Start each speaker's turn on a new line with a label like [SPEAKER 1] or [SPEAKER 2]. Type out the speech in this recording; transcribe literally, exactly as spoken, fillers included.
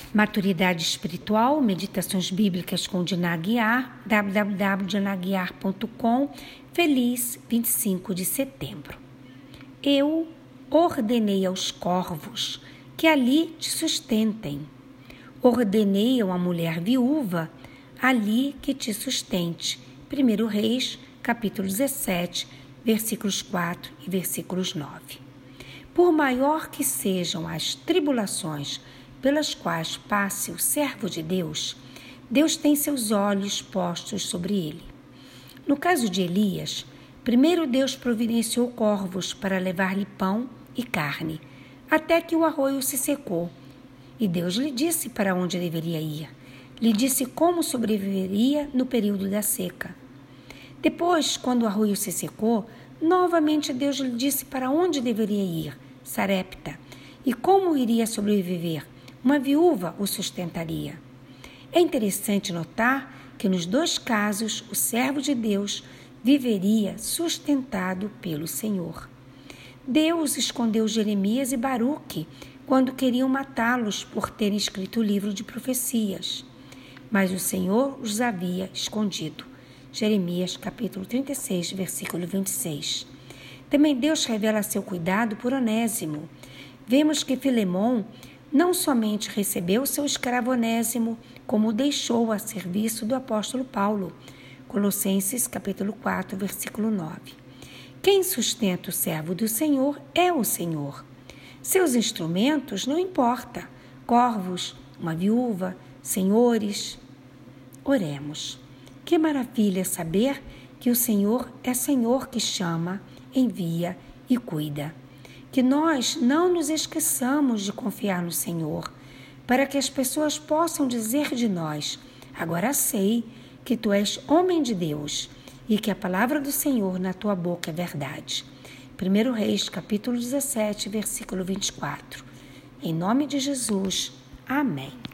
[SPEAKER 1] Maturidade Espiritual, Meditações Bíblicas com Diná Aguiar, w w w ponto diná aguiar ponto com. Feliz vinte e cinco de setembro. Eu ordenei aos corvos que ali te sustentem. Ordenei a uma mulher viúva ali que te sustente. primeiro Reis, capítulo dezessete, versículos quatro e versículos nove. Por maior que sejam as tribulações pelas quais passe o servo de Deus, Deus tem seus olhos postos sobre ele. No caso de Elias, primeiro Deus providenciou corvos para levar-lhe pão e carne, até que o arroio se secou. E Deus lhe disse para onde deveria ir. Lhe disse como sobreviveria no período da seca. Depois, quando o arroio se secou, novamente Deus lhe disse para onde deveria ir, Sarepta, e como iria sobreviver. Uma viúva o sustentaria. É interessante notar que nos dois casos o servo de Deus viveria sustentado pelo Senhor. Deus escondeu Jeremias e Baruque quando queriam matá-los por terem escrito o livro de profecias, mas o Senhor os havia escondido. Jeremias capítulo trinta e seis, versículo vinte e seis. Também Deus revela seu cuidado por Onésimo. Vemos que Filemon não somente recebeu seu escravo Onésimo, como o deixou a serviço do apóstolo Paulo. Colossenses capítulo quatro, versículo nove. Quem sustenta o servo do Senhor é o Senhor. Seus instrumentos não importa, corvos, uma viúva, senhores. Oremos. Que maravilha saber que o Senhor é Senhor que chama, envia e cuida. Que nós não nos esqueçamos de confiar no Senhor, para que as pessoas possam dizer de nós: agora sei que tu és homem de Deus e que a palavra do Senhor na tua boca é verdade. primeiro Reis, capítulo dezessete, versículo vinte e quatro. Em nome de Jesus. Amém.